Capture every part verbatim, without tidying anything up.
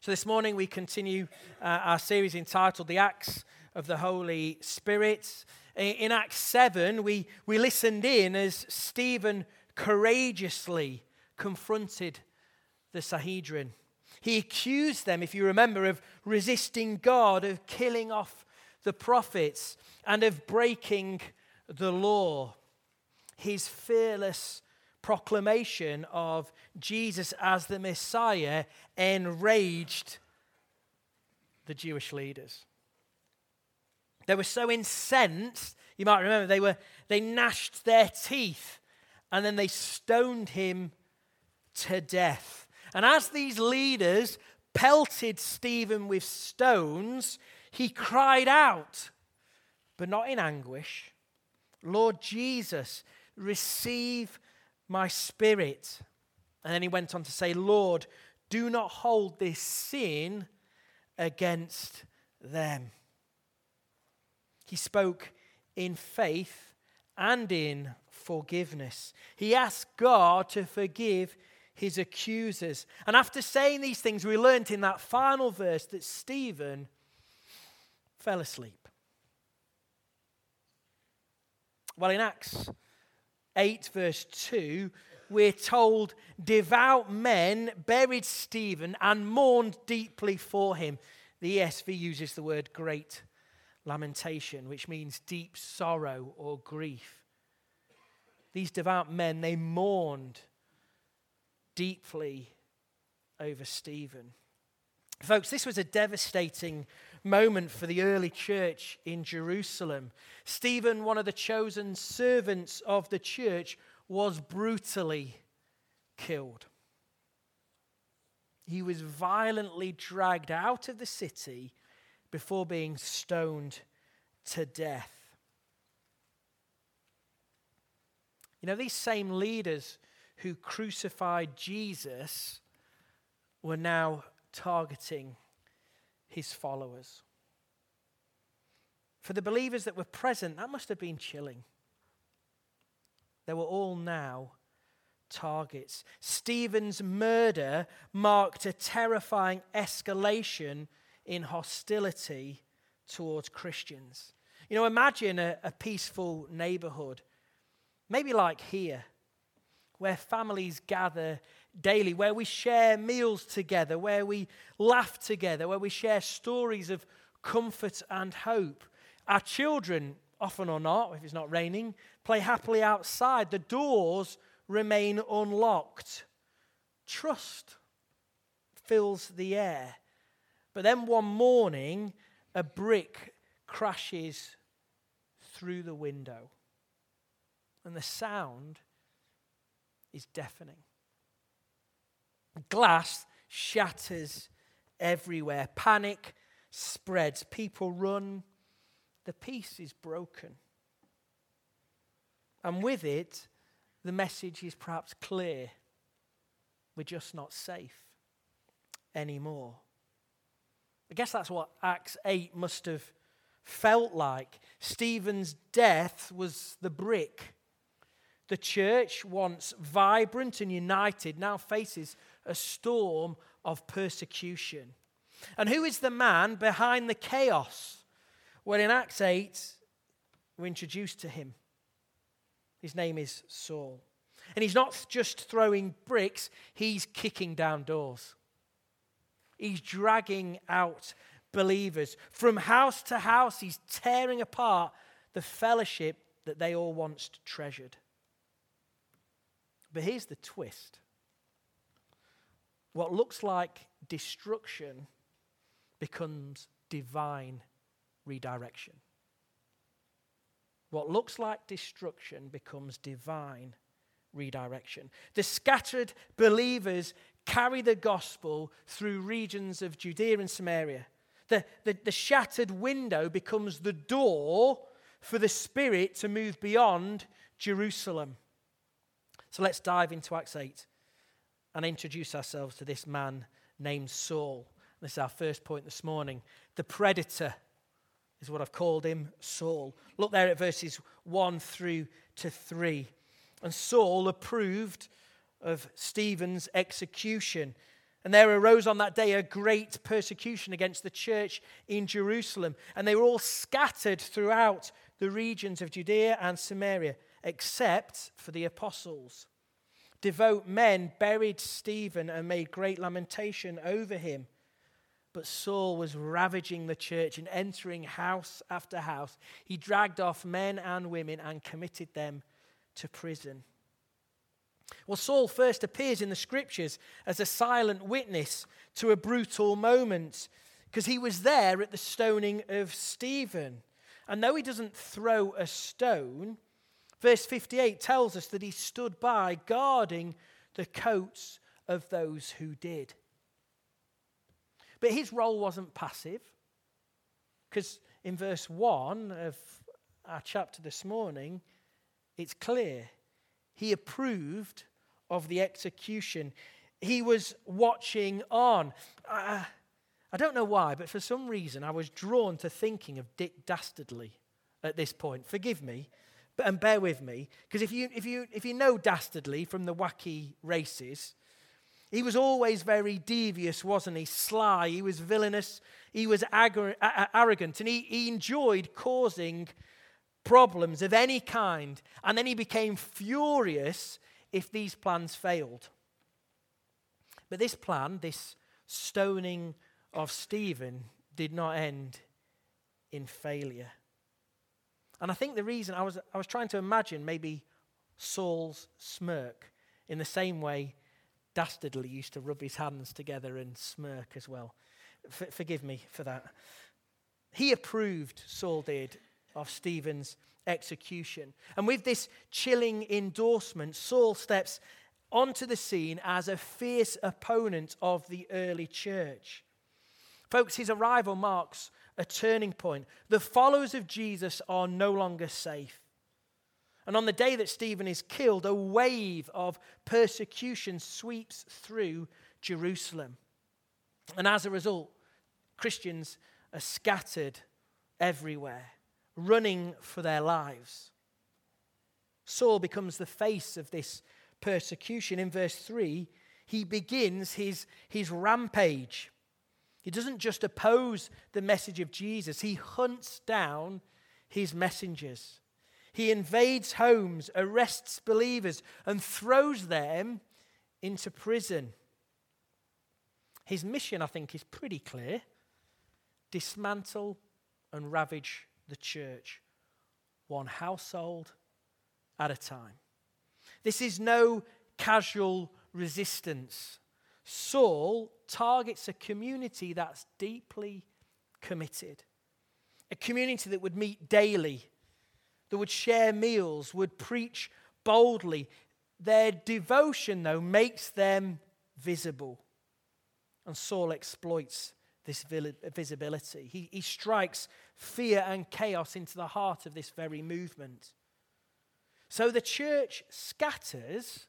So this morning we continue uh, our series entitled The Acts of the Holy Spirit. In Acts seven, we, we listened in as Stephen courageously confronted the Sanhedrin. He accused them, if you remember, of resisting God, of killing off the prophets, and of breaking the law. His fearless proclamation of Jesus as the Messiah enraged the Jewish leaders. They were so incensed, you might remember, they were they gnashed their teeth and then they stoned him to death. And as these leaders pelted Stephen with stones, he cried out, but not in anguish, "Lord Jesus, receive my spirit." And then he went on to say, "Lord, do not hold this sin against them." He spoke in faith and in forgiveness. He asked God to forgive his accusers. And after saying these things, we learned in that final verse that Stephen fell asleep. Well, in Acts eight verse two, we're told devout men buried Stephen and mourned deeply for him. The E S V uses the word great lamentation, which means deep sorrow or grief. These devout men, they mourned deeply over Stephen. Folks, this was a devastating moment for the early church in Jerusalem. Stephen, one of the chosen servants of the church, was brutally killed. He was violently dragged out of the city before being stoned to death. You know, these same leaders who crucified Jesus were now targeting his followers. For the believers that were present, that must have been chilling. They were all now targets. Stephen's murder marked a terrifying escalation in hostility towards Christians. You know, imagine a, a peaceful neighborhood, maybe like here, where families gather daily, where we share meals together, where we laugh together, where we share stories of comfort and hope. Our children, often or not, if it's not raining, play happily outside. The doors remain unlocked. Trust fills the air. But then one morning, a brick crashes through the window, and the sound is deafening. Glass shatters everywhere. Panic spreads. People run. The peace is broken. And with it, the message is perhaps clear. We're just not safe anymore. I guess that's what Acts eight must have felt like. Stephen's death was the brick. The church, once vibrant and united, now faces a storm of persecution. And who is the man behind the chaos? Well, in Acts eight, we're introduced to him. His name is Saul. And he's not just throwing bricks, he's kicking down doors. He's dragging out believers. From house to house, he's tearing apart the fellowship that they all once treasured. But here's the twist. What looks like destruction becomes divine redirection. What looks like destruction becomes divine redirection. The scattered believers carry the gospel through regions of Judea and Samaria. The, the, the shattered window becomes the door for the Spirit to move beyond Jerusalem. So let's dive into Acts eight and introduce ourselves to this man named Saul. This is our first point this morning. The predator is what I've called him, Saul. Look there at verses one through to three. And Saul approved of Stephen's execution. And there arose on that day a great persecution against the church in Jerusalem. And they were all scattered throughout the regions of Judea and Samaria, except for the apostles. Devout men buried Stephen and made great lamentation over him. But Saul was ravaging the church and entering house after house. He dragged off men and women and committed them to prison. Well, Saul first appears in the scriptures as a silent witness to a brutal moment because he was there at the stoning of Stephen. And though he doesn't throw a stone, verse fifty-eight tells us that he stood by guarding the coats of those who did. But his role wasn't passive, because in verse one of our chapter this morning, it's clear. He approved of the execution. He was watching on. I, I don't know why, but for some reason I was drawn to thinking of Dick Dastardly at this point. Forgive me, but and bear with me, because if you if you if you know Dastardly from the wacky races, he was always very devious, wasn't he? Sly. He was villainous. He was agar- a- arrogant, and he, he enjoyed causing problems of any kind, and then he became furious if these plans failed. But this plan, this stoning of Stephen, did not end in failure. And I think the reason I was I was trying to imagine maybe Saul's smirk in the same way Dastardly used to rub his hands together and smirk as well. F- forgive me for that. He approved, Saul did, of Stephen's execution. And with this chilling endorsement, Saul steps onto the scene as a fierce opponent of the early church. Folks, his arrival marks a turning point. The followers of Jesus are no longer safe. And on the day that Stephen is killed, a wave of persecution sweeps through Jerusalem. And as a result, Christians are scattered everywhere, running for their lives. Saul becomes the face of this persecution. In verse three, he begins his, his rampage. He doesn't just oppose the message of Jesus, he hunts down his messengers. He invades homes, arrests believers, and throws them into prison. His mission, I think, is pretty clear. Dismantle and ravage the church, one household at a time. This is no casual resistance. Saul targets a community that's deeply committed, a community that would meet daily, that would share meals, would preach boldly. Their devotion, though, makes them visible. And Saul exploits this visibility. He, he strikes fear and chaos into the heart of this very movement. So the church scatters,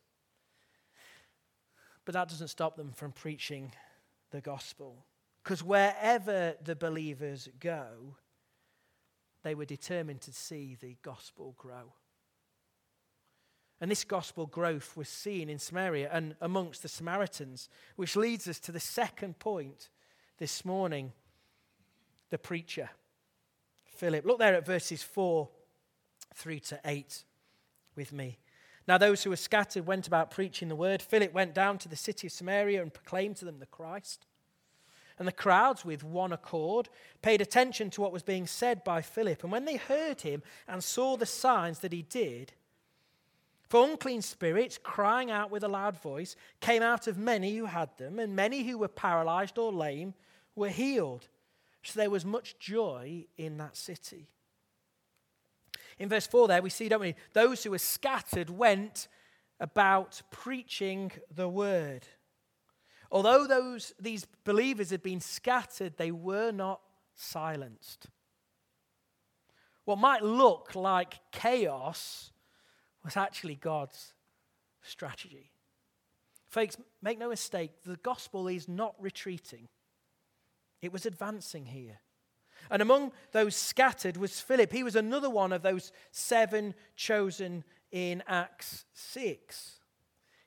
but that doesn't stop them from preaching the gospel. Because wherever the believers go, they were determined to see the gospel grow. And this gospel growth was seen in Samaria and amongst the Samaritans, which leads us to the second point this morning, the preacher, Philip. Look there at verses four through to eight with me. Now those who were scattered went about preaching the word. Philip went down to the city of Samaria and proclaimed to them the Christ. And the crowds, with one accord, paid attention to what was being said by Philip. And when they heard him and saw the signs that he did, for unclean spirits, crying out with a loud voice, came out of many who had them, and many who were paralyzed or lame were healed. So there was much joy in that city. In verse four there, we see, don't we, those who were scattered went about preaching the word. Although those these believers had been scattered, they were not silenced. What might look like chaos was actually God's strategy. Folks, make no mistake, the gospel is not retreating. It was advancing here. And among those scattered was Philip. He was another one of those seven chosen in Acts six.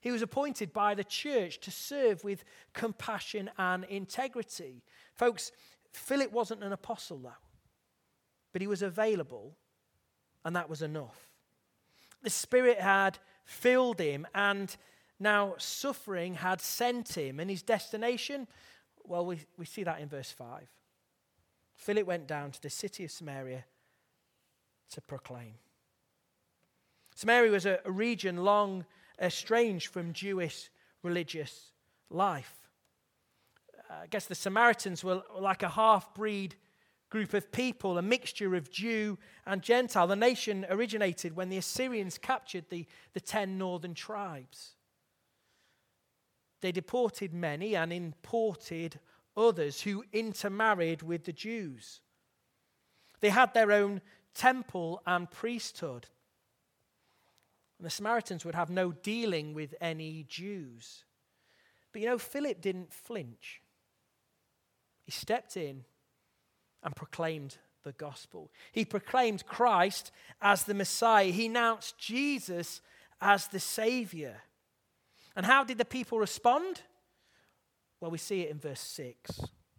He was appointed by the church to serve with compassion and integrity. Folks, Philip wasn't an apostle, though, but he was available, and that was enough. The Spirit had filled him, and now suffering had sent him. And his destination, well, we, we see that in verse five. Philip went down to the city of Samaria to proclaim. Samaria was a, a region long estranged from Jewish religious life. I guess the Samaritans were like a half-breed group of people, a mixture of Jew and Gentile. The nation originated when the Assyrians captured the, the ten northern tribes. They deported many and imported others who intermarried with the Jews. They had their own temple and priesthood. And the Samaritans would have no dealing with any Jews. But you know, Philip didn't flinch. He stepped in and proclaimed the gospel. He proclaimed Christ as the Messiah. He announced Jesus as the Savior. And how did the people respond? Well, we see it in verse six.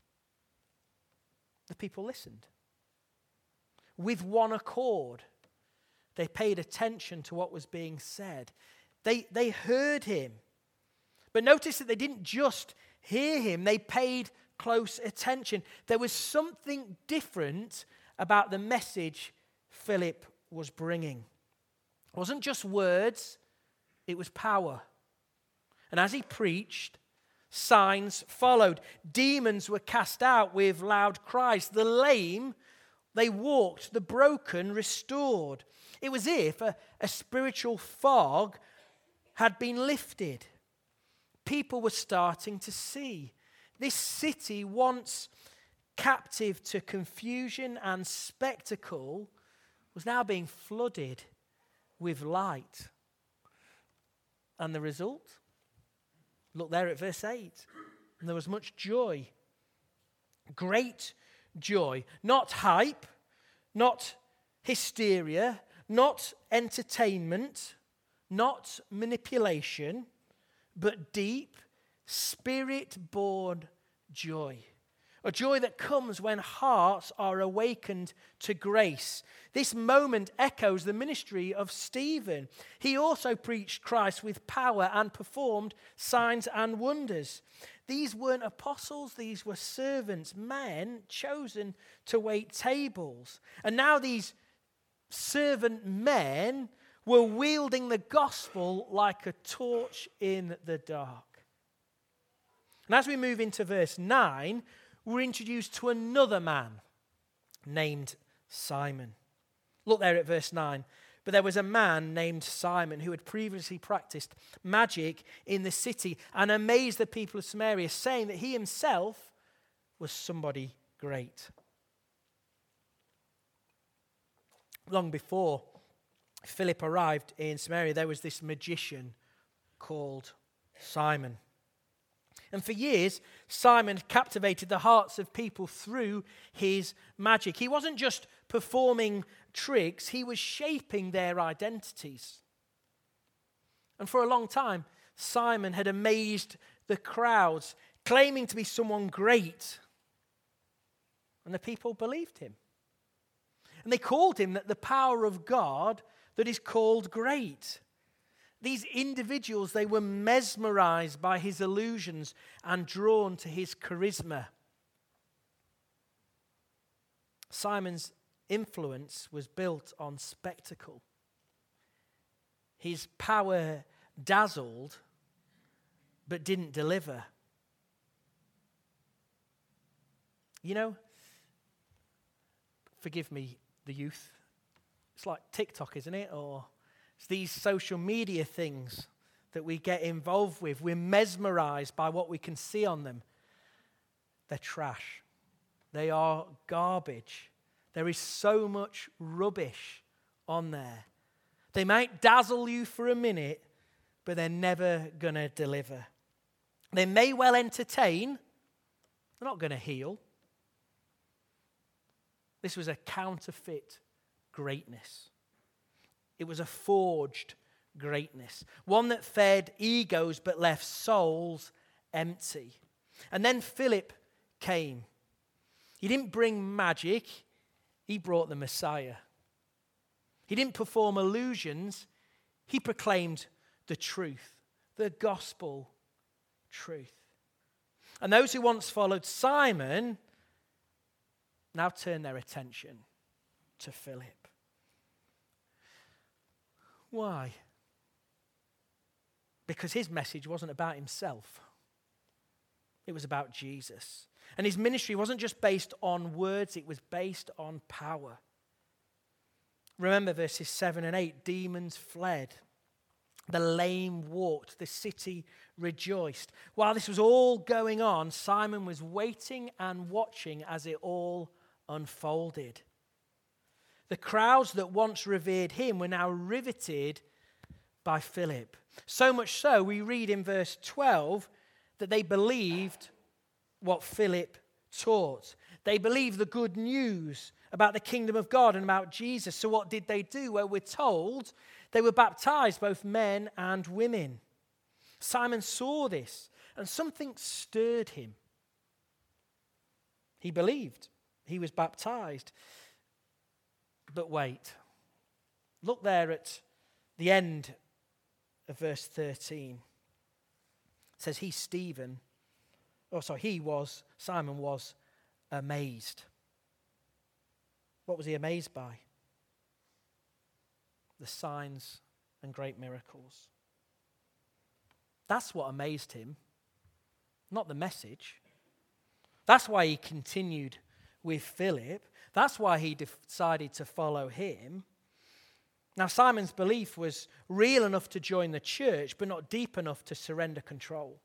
The people listened. With one accord, they paid attention to what was being said. They, they heard him. But notice that they didn't just hear him, they paid close attention. There was something different about the message Philip was bringing. It wasn't just words, it was power. And as he preached, signs followed. Demons were cast out with loud cries. The lame, they walked. The broken, restored. It was as if a, a spiritual fog had been lifted. People were starting to see. This city, once captive to confusion and spectacle, was now being flooded with light. And the result? Look there at verse eight. And there was much joy. Great joy. Not hype, not hysteria, not entertainment, not manipulation, but deep, Spirit-born joy. A joy that comes when hearts are awakened to grace. This moment echoes the ministry of Stephen. He also preached Christ with power and performed signs and wonders. These weren't apostles, these were servants, men chosen to wait tables. And now these servant men were wielding the gospel like a torch in the dark. And as we move into verse nine, we're introduced to another man named Simon. Look there at verse nine. But there was a man named Simon who had previously practiced magic in the city and amazed the people of Samaria, saying that he himself was somebody great. Long before Philip arrived in Samaria, there was this magician called Simon. And for years, Simon captivated the hearts of people through his magic. He wasn't just performing tricks, he was shaping their identities. And for a long time, Simon had amazed the crowds, claiming to be someone great. And the people believed him. And they called him the power of God that is called great. These individuals, they were mesmerized by his illusions and drawn to his charisma. Simon's influence was built on spectacle. His power dazzled, but didn't deliver. You know, forgive me, the youth, it's like TikTok, isn't it? Or it's these social media things that we get involved with. We're mesmerized by what we can see on them. They're trash. They are garbage. There is so much rubbish on there. They might dazzle you for a minute, but they're never going to deliver. They may well entertain. They're not going to heal. This was a counterfeit greatness. It was a forged greatness, one that fed egos but left souls empty. And then Philip came. He didn't bring magic, he brought the Messiah. He didn't perform illusions, he proclaimed the truth, the gospel truth. And those who once followed Simon now turn their attention to Philip. Why? Because his message wasn't about himself. It was about Jesus. And his ministry wasn't just based on words, it was based on power. Remember verses seven and eight, demons fled. The lame walked, the city rejoiced. While this was all going on, Simon was waiting and watching as it all unfolded. The crowds that once revered him were now riveted by Philip. So much so, we read in verse twelve that they believed what Philip taught. They believed the good news about the kingdom of God and about Jesus. So what did they do? Well, we're told they were baptized, both men and women. Simon saw this, and something stirred him. He believed. He was baptized. But wait. Look there at the end of verse thirteen. It says, he, Stephen, oh, sorry, he was, Simon was amazed. What was he amazed by? The signs and great miracles. That's what amazed him, not the message. That's why he continued with Philip. That's why he decided to follow him. Now, Simon's belief was real enough to join the church, but not deep enough to surrender control.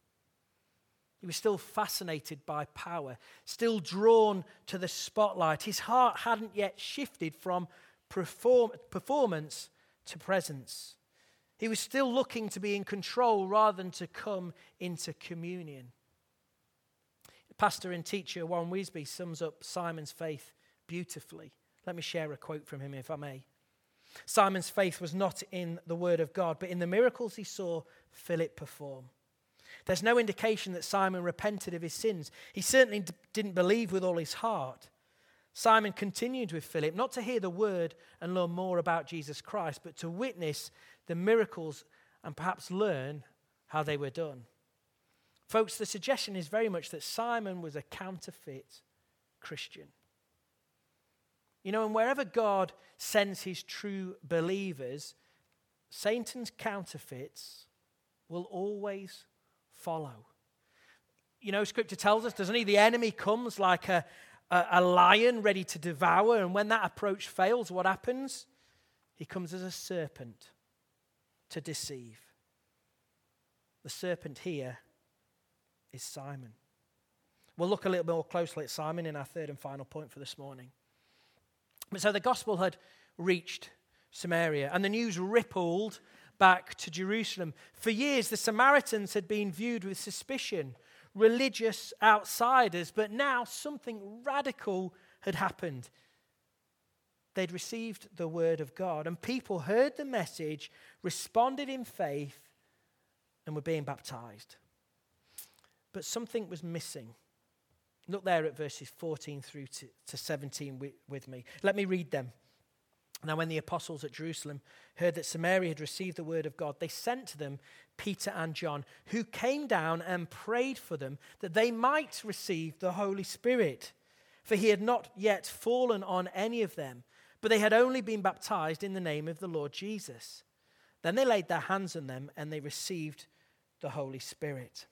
He was still fascinated by power, still drawn to the spotlight. His heart hadn't yet shifted from perform- performance to presence. He was still looking to be in control rather than to come into communion. Pastor and teacher Warren Wiersbe sums up Simon's faith beautifully. Let me share a quote from him, if I may. Simon's faith was not in the word of God, but in the miracles he saw Philip perform. There's no indication that Simon repented of his sins. He certainly d- didn't believe with all his heart. Simon continued with Philip, not to hear the word and learn more about Jesus Christ, but to witness the miracles and perhaps learn how they were done. Folks, the suggestion is very much that Simon was a counterfeit Christian. You know, and wherever God sends his true believers, Satan's counterfeits will always follow. You know, Scripture tells us, doesn't he? The enemy comes like a, a, a lion ready to devour, and when that approach fails, what happens? He comes as a serpent to deceive. The serpent here is Simon. We'll look a little more closely at Simon in our third and final point for this morning. But so the gospel had reached Samaria, and the news rippled back to Jerusalem. For years, the Samaritans had been viewed with suspicion, religious outsiders, but now something radical had happened. They'd received the word of God, and people heard the message, responded in faith, and were being baptized. But something was missing. Look there at verses fourteen through to, to seventeen with, with me. Let me read them. Now, when the apostles at Jerusalem heard that Samaria had received the word of God, they sent to them Peter and John, who came down and prayed for them that they might receive the Holy Spirit. For he had not yet fallen on any of them, but they had only been baptized in the name of the Lord Jesus. Then they laid their hands on them and they received the Holy Spirit.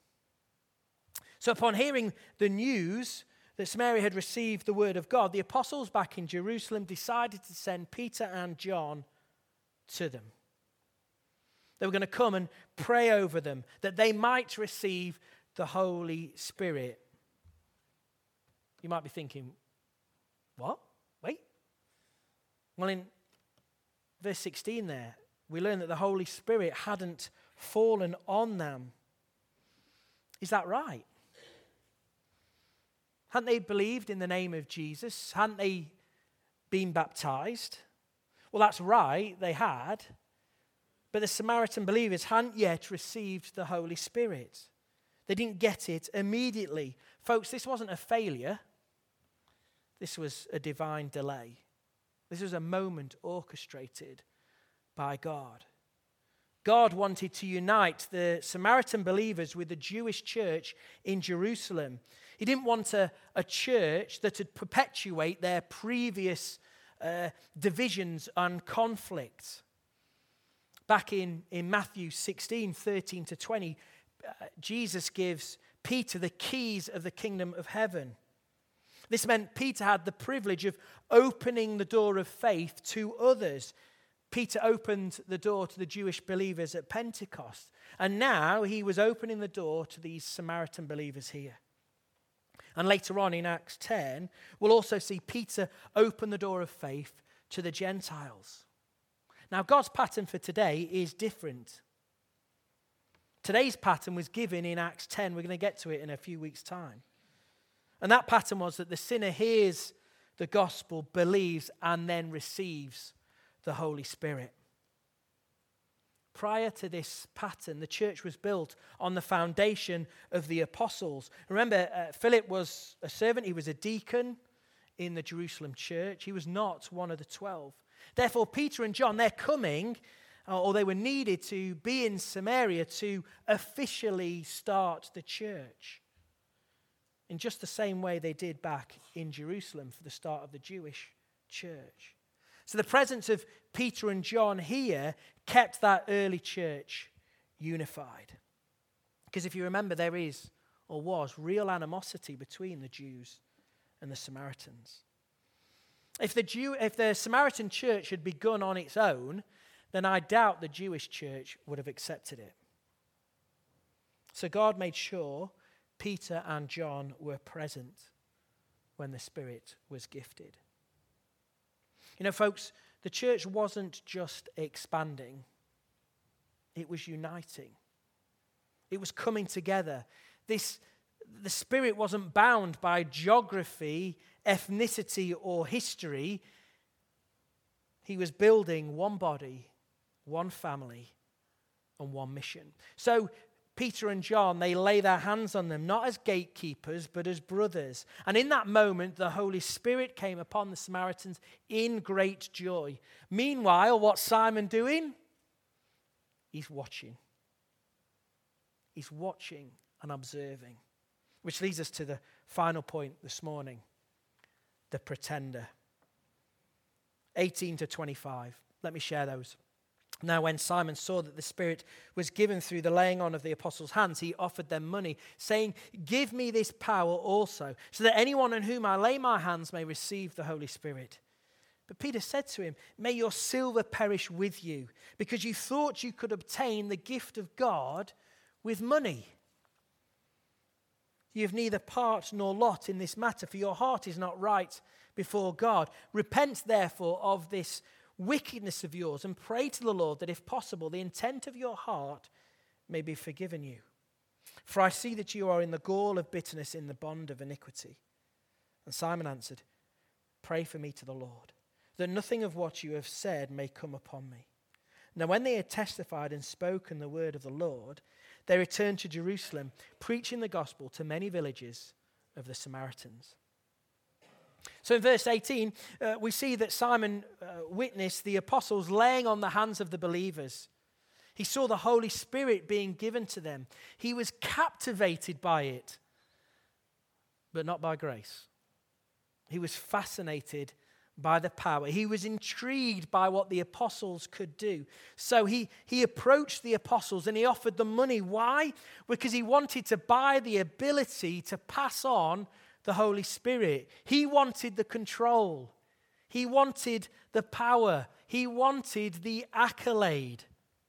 So upon hearing the news that Samaria had received the word of God, the apostles back in Jerusalem decided to send Peter and John to them. They were going to come and pray over them that they might receive the Holy Spirit. You might be thinking, what? Wait. Well, in verse sixteen there, we learn that the Holy Spirit hadn't fallen on them. Is that right? Hadn't they believed in the name of Jesus? Hadn't they been baptized? Well, that's right, they had. But the Samaritan believers hadn't yet received the Holy Spirit. They didn't get it immediately. Folks, this wasn't a failure. This was a divine delay. This was a moment orchestrated by God. God wanted to unite the Samaritan believers with the Jewish church in Jerusalem. He didn't want a, a church that would perpetuate their previous uh, divisions and conflicts. Back in, in Matthew sixteen, thirteen to twenty, uh, Jesus gives Peter the keys of the kingdom of heaven. This meant Peter had the privilege of opening the door of faith to others. Peter opened the door to the Jewish believers at Pentecost, and now he was opening the door to these Samaritan believers here. And later on in Acts ten, we'll also see Peter open the door of faith to the Gentiles. Now, God's pattern for today is different. Today's pattern was given in Acts ten. We're going to get to it in a few weeks' time. And that pattern was that the sinner hears the gospel, believes, and then receives the Holy Spirit. Prior to this pattern, the church was built on the foundation of the apostles. Remember, uh, Philip was a servant. He was a deacon in the Jerusalem church. He was not one of the twelve. Therefore, Peter and John, they're coming, or they were needed to be in Samaria to officially start the church, in just the same way they did back in Jerusalem for the start of the Jewish church. So the presence of Peter and John here kept that early church unified. Because if you remember, there is, or was, real animosity between the Jews and the Samaritans. If the Jew, if the Samaritan church had begun on its own, then I doubt the Jewish church would have accepted it. So God made sure Peter and John were present when the Spirit was gifted. You know, folks, the church wasn't just expanding. It was uniting. It was coming together. This, the Spirit wasn't bound by geography, ethnicity, or history. He was building one body, one family, and one mission. So Peter and John, they lay their hands on them, not as gatekeepers, but as brothers. And in that moment, the Holy Spirit came upon the Samaritans in great joy. Meanwhile, what's Simon doing? He's watching. He's watching and observing. Which leads us to the final point this morning, the pretender. eighteen to twenty-five. Let me share those. Now, when Simon saw that the Spirit was given through the laying on of the apostles' hands, he offered them money, saying, "Give me this power also, so that anyone on whom I lay my hands may receive the Holy Spirit." But Peter said to him, "May your silver perish with you, because you thought you could obtain the gift of God with money. You have neither part nor lot in this matter, for your heart is not right before God. Repent, therefore, of this wickedness of yours, and pray to the Lord that, if possible, the intent of your heart may be forgiven you. For I see that you are in the gall of bitterness, in the bond of iniquity." And Simon answered, "Pray for me to the Lord, that nothing of what you have said may come upon me." Now when they had testified and spoken the word of the Lord, they returned to Jerusalem, preaching the gospel to many villages of the Samaritans. So in verse eighteen, uh, we see that Simon uh, witnessed the apostles laying on the hands of the believers. He saw the Holy Spirit being given to them. He was captivated by it, but not by grace. He was fascinated by the power. He was intrigued by what the apostles could do. So he, he approached the apostles and he offered them money. Why? Because he wanted to buy the ability to pass on the Holy Spirit. He wanted the control. He wanted the power. He wanted the accolade.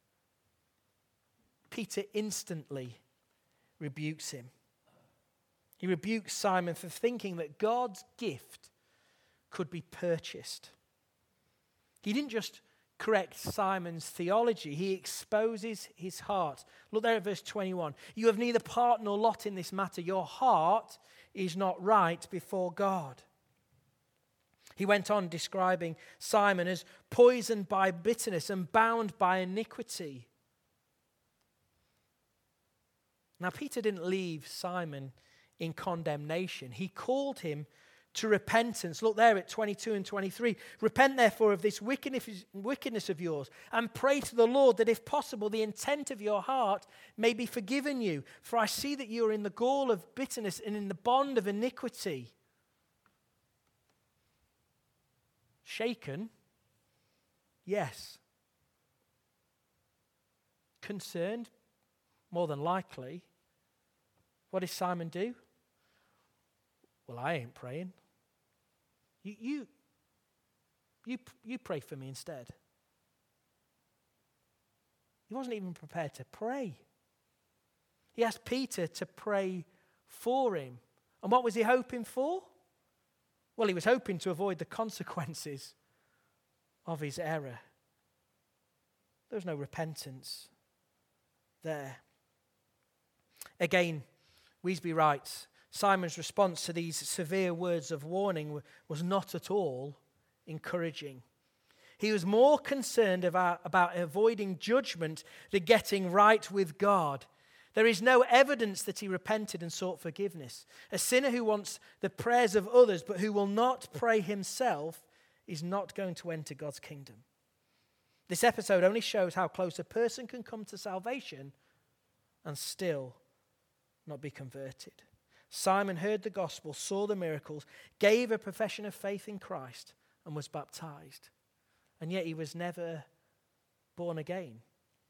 Peter instantly rebukes him. He rebukes Simon for thinking that God's gift could be purchased. He didn't just correct Simon's theology, he exposes his heart. Look there at verse twenty-one. You have neither part nor lot in this matter. Your heart is not right before God. He went on describing Simon as poisoned by bitterness and bound by iniquity. Now, Peter didn't leave Simon in condemnation. He called him to repentance. Look there at twenty-two and twenty-three. Repent therefore of this wickedness of yours and pray to the Lord that if possible the intent of your heart may be forgiven you. For I see that you are in the gall of bitterness and in the bond of iniquity. Shaken? Yes. Concerned? More than likely. What did Simon do? Well, I ain't praying. You, you, you, you pray for me instead. He wasn't even prepared to pray. He asked Peter to pray for him. And what was he hoping for? Well, he was hoping to avoid the consequences of his error. There was no repentance there. Again, Weesby writes, Simon's response to these severe words of warning was not at all encouraging. He was more concerned about, about avoiding judgment than getting right with God. There is no evidence that he repented and sought forgiveness. A sinner who wants the prayers of others but who will not pray himself is not going to enter God's kingdom. This episode only shows how close a person can come to salvation and still not be converted. Simon heard the gospel, saw the miracles, gave a profession of faith in Christ, and was baptized. And yet he was never born again.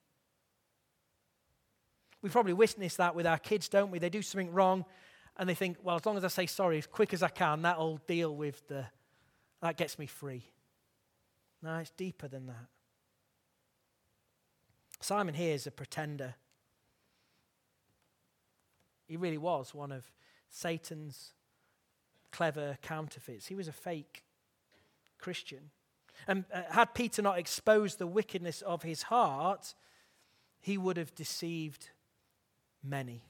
We probably witness that with our kids, don't we? They do something wrong, and they think, well, as long as I say sorry as quick as I can, that'll deal with the, that gets me free. No, it's deeper than that. Simon here is a pretender. He really was one of Satan's clever counterfeits. He was a fake Christian. And uh, had Peter not exposed the wickedness of his heart, he would have deceived many.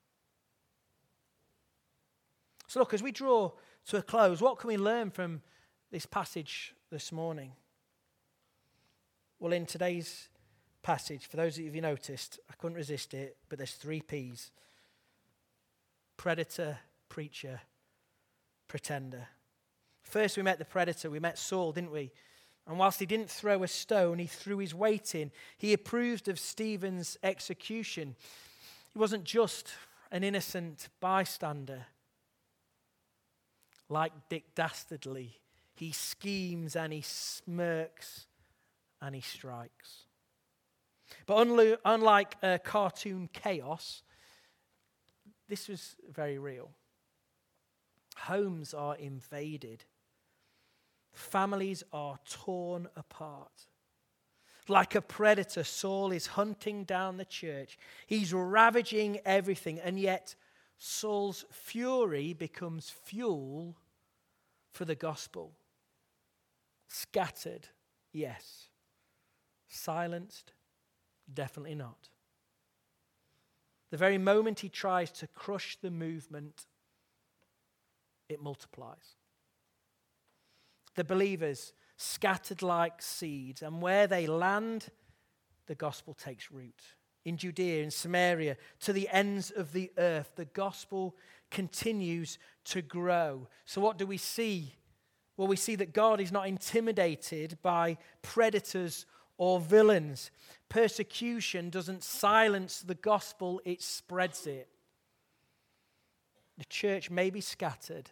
So look, as we draw to a close, what can we learn from this passage this morning? Well, in today's passage, for those of you who noticed, I couldn't resist it, but there's three P's. Predator, preacher, pretender. First we met the predator, we met Saul, didn't we? And whilst he didn't throw a stone, he threw his weight in. He approved of Stephen's execution. He wasn't just an innocent bystander. Like Dick Dastardly, he schemes and he smirks and he strikes. But unlo- unlike uh, cartoon chaos, this was very real. Homes are invaded. Families are torn apart. Like a predator, Saul is hunting down the church. He's ravaging everything, and yet Saul's fury becomes fuel for the gospel. Scattered, yes. Silenced, definitely not. The very moment he tries to crush the movement, it multiplies. The believers scattered like seeds, and where they land, the gospel takes root. In Judea, in Samaria, to the ends of the earth, the gospel continues to grow. So what do we see? Well, we see that God is not intimidated by predators or villains. Persecution doesn't silence the gospel, it spreads it. The church may be scattered,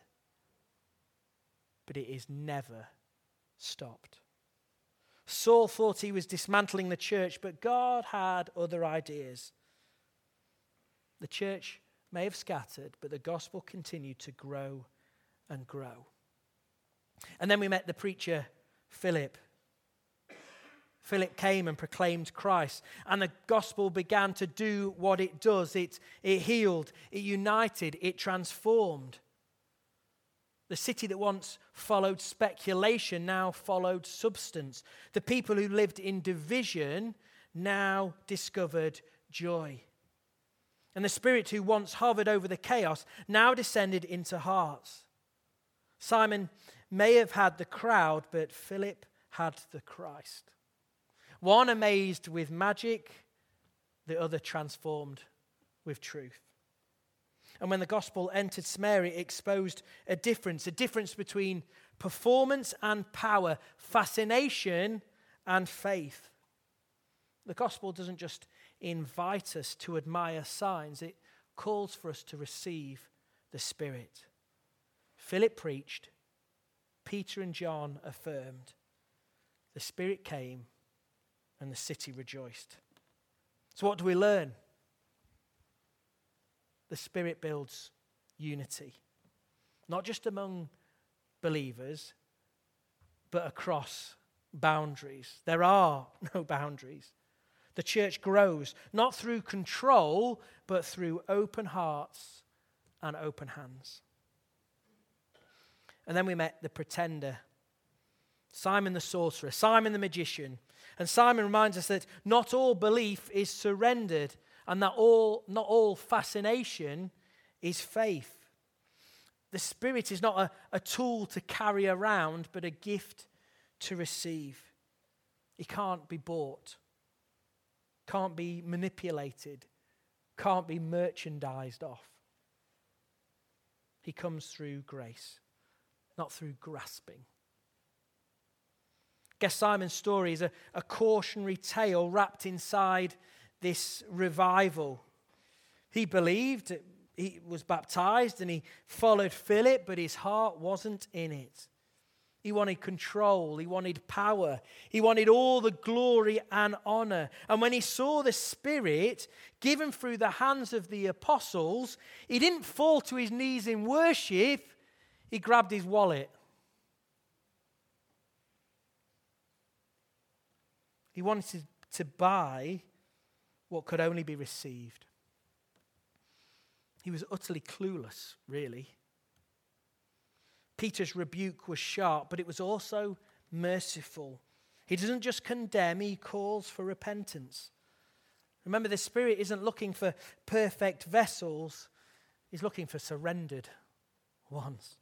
but it is never stopped. Saul thought he was dismantling the church, but God had other ideas. The church may have scattered, but the gospel continued to grow and grow. And then we met the preacher, Philip. Philip came and proclaimed Christ, and the gospel began to do what it does. It, it healed, it united, it transformed. The city that once followed speculation now followed substance. The people who lived in division now discovered joy. And the Spirit who once hovered over the chaos now descended into hearts. Simon may have had the crowd, but Philip had the Christ. One amazed with magic, the other transformed with truth. And when the gospel entered Samaria, it exposed a difference, a difference between performance and power, fascination and faith. The gospel doesn't just invite us to admire signs, it calls for us to receive the Spirit. Philip preached, Peter and John affirmed, the Spirit came, and the city rejoiced. So what do we learn? The Spirit builds unity, not just among believers, but across boundaries. There are no boundaries. The church grows, not through control, but through open hearts and open hands. And then we met the pretender, Simon the sorcerer, Simon the magician. And Simon reminds us that not all belief is surrendered, and that all, not all fascination is faith. The Spirit is not a, a tool to carry around, but a gift to receive. It can't be bought, can't be manipulated, can't be merchandised off. He comes through grace, not through grasping. I guess Simon's story is a, a cautionary tale wrapped inside this revival. He believed, he was baptized, and he followed Philip, but his heart wasn't in it. He wanted control, he wanted power, he wanted all the glory and honor. And when he saw the Spirit given through the hands of the apostles, he didn't fall to his knees in worship, he grabbed his wallet. He wanted to, to buy what could only be received. He was utterly clueless, really. Peter's rebuke was sharp, but it was also merciful. He doesn't just condemn, he calls for repentance. Remember, the Spirit isn't looking for perfect vessels, he's looking for surrendered ones.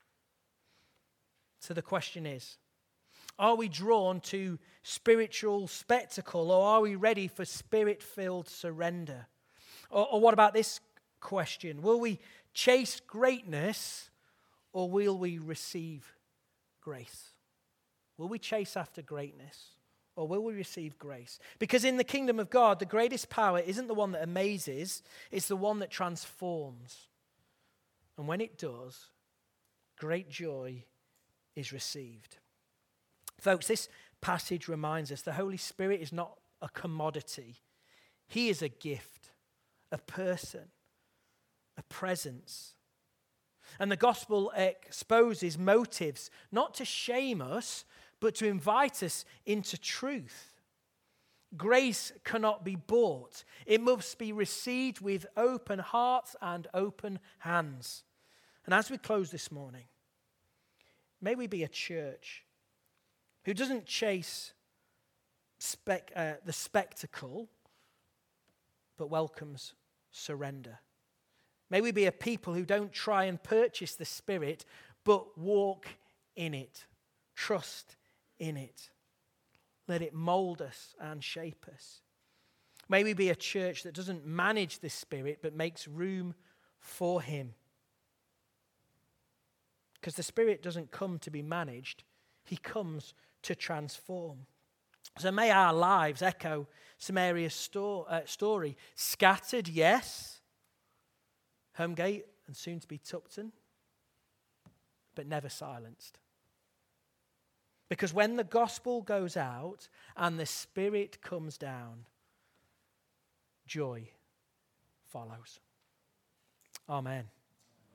So the question is, are we drawn to spiritual spectacle, or are we ready for Spirit-filled surrender? Or, or what about this question? Will we chase greatness, or will we receive grace? Will we chase after greatness, or will we receive grace? Because in the kingdom of God, the greatest power isn't the one that amazes, it's the one that transforms. And when it does, great joy is received. Folks, this passage reminds us the Holy Spirit is not a commodity. He is a gift, a person, a presence. And the gospel exposes motives, not to shame us, but to invite us into truth. Grace cannot be bought. It must be received with open hearts and open hands. And as we close this morning, may we be a church who doesn't chase spec, uh, the spectacle, but welcomes surrender. May we be a people who don't try and purchase the Spirit, but walk in it, trust in it. Let it mold us and shape us. May we be a church that doesn't manage the Spirit, but makes room for Him. Because the Spirit doesn't come to be managed, He comes to transform. So may our lives echo Samaria's sto- uh, story. Scattered, yes. Homegate and soon to be Tupton, but never silenced. Because when the gospel goes out and the Spirit comes down, joy follows. Amen.